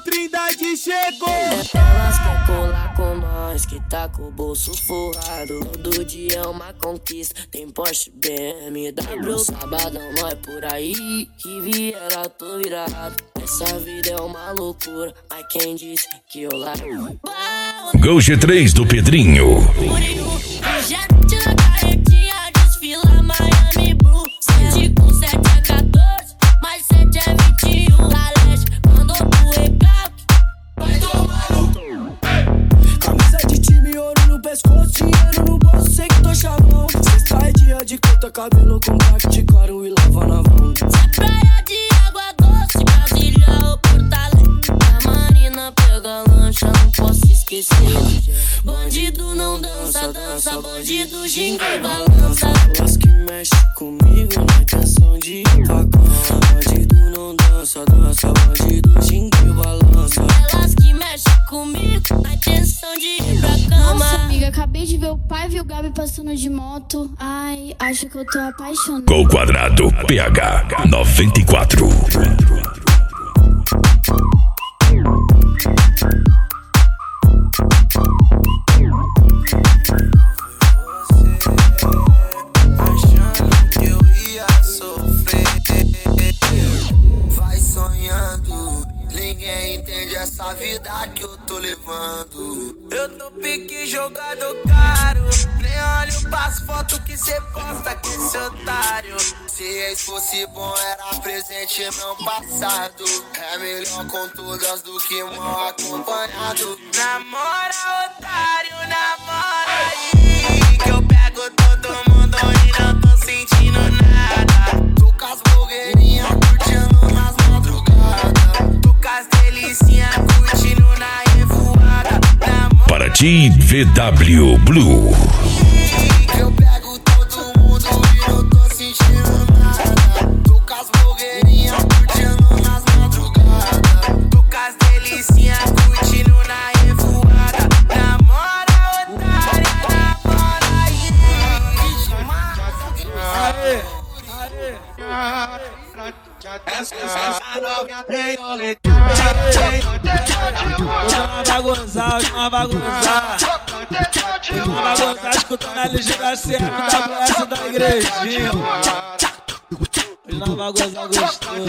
Trindade chegou. Elas quer colar com nós, que tá com o bolso forrado. Todo dia é uma conquista, tem Porsche, BMW. Sabadão nós por aí, que vieram tô virado. Essa vida é uma loucura, mas quem disse que eu largo? Gol G3 do Pedrinho. Jet na carretinha, desfila Miami Blue. 7 com 7 é 14, mais 7 é 21. Galete, mandou pro recalque, vai tomar no... Camisa de time, ouro no pescoço, dinheiro no bolso, sei que tô chavão. Sexta é dia de conta, cabelo com black de caro e lava na mão. Se praia de água doce, Brasília ou Porto Alegre. A Marina pega lancha, não posso esquecer. Bandido não dança, dança, bandido ginga e balança. Elas que mexem comigo na intenção de ir pra cama. Bandido não dança, dança, bandido ginga e balança. Elas que mexem comigo na intenção de ir pra cama. Nossa, amiga, acabei de ver o pai e o Gabi passando de moto. Ai, acho que eu tô apaixonada. Gol Quadrado PH 94. Achando que eu ia sofrer, vai sonhando. Ninguém entende essa vida que eu tô levando. Eu tô pique jogado caro, nem olho pras fotos que cê posta com esse otário. Se ex fosse bom era presente não passado. É melhor com todas do que mal acompanhado. Namora otário, namora aí, que eu pego todo mundo e não tô sentindo nada. Tô com as blogueirinhas curtindo nas madrugadas. Tô com as delicinhas curtindo na revoada. Para ti, VW Blue. Eu pego todo mundo e não tô sentindo nada. Tô com as blogueirinhas curtindo nas madrugadas. Tô com as delicinhas curtindo na revoada. Namora otária, namora aí. Vai gozar, escutando a LG da CF, da igrejinha. Hoje não vai gozar gostoso.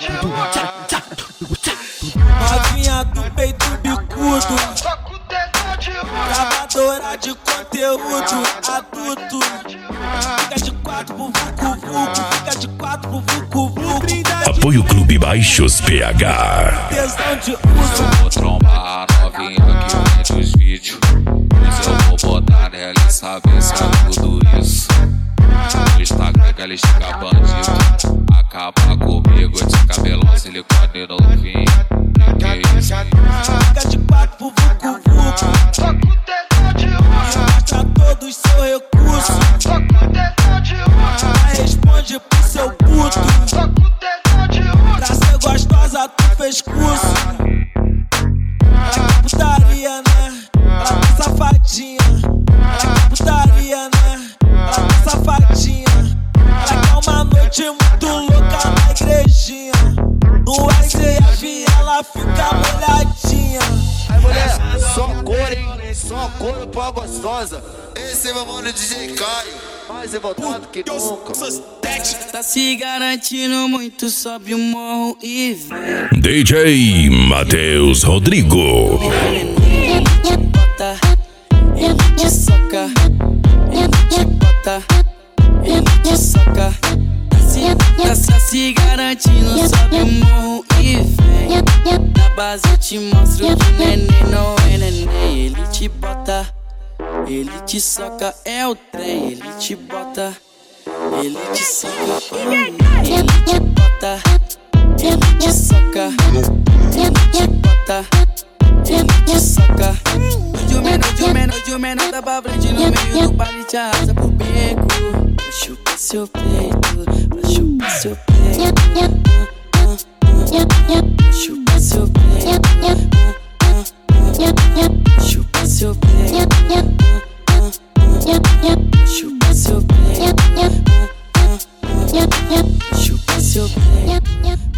Novinha do peito bicudo, gravadora de conteúdo adulto. Fica de 4 pro vucu-vucu, fica de 4 pro vucu-vucu. Apoio Clube Baixos PH. Tesão de uso. Eu vou trombar a novinha que vende os vídeos. Mas eu vou botar nela e saber se é tudo isso. No Instagram que ela estica bandido. Acaba comigo de cabelão, silicone novinho. Que isso? Fica de 4 pro vucu-vucu. Mostra todos seu recurso. Responde pro seu puto. Pra ser gostosa tu fez curso. Putaria, né? Ela tá safadinha. Putaria, né? Ela tá safadinha. Ela quer uma noite muito louca na igrejinha. No SCF ela fica molhadinha. Aí mulher, só cor, hein? Só cor pra gostosa. Esse é meu mano DJ Caio, mais revoltado que nunca. Tá se garantindo muito, sobe o morro e vem. DJ Matheus Rodrigo. Ele bota, ele te soca, ele te bota, ele te soca. Tá se garantindo, sobe o morro e vem. Na base eu te mostro que neném não é neném. Ele te bota, ele te soca, é o trem. Ele te bota, ele te soca, ele te bota, ele te soca, ele te bota, ele te soca. Hoje o menor tá pra frente no meio do baile, te arrasta pro beco. Pra chupar seu peito, pra chupar seu peito, pra chupar seu peito, pra chupar seu peito, pra chupar seu peito, pra chupar seu peito.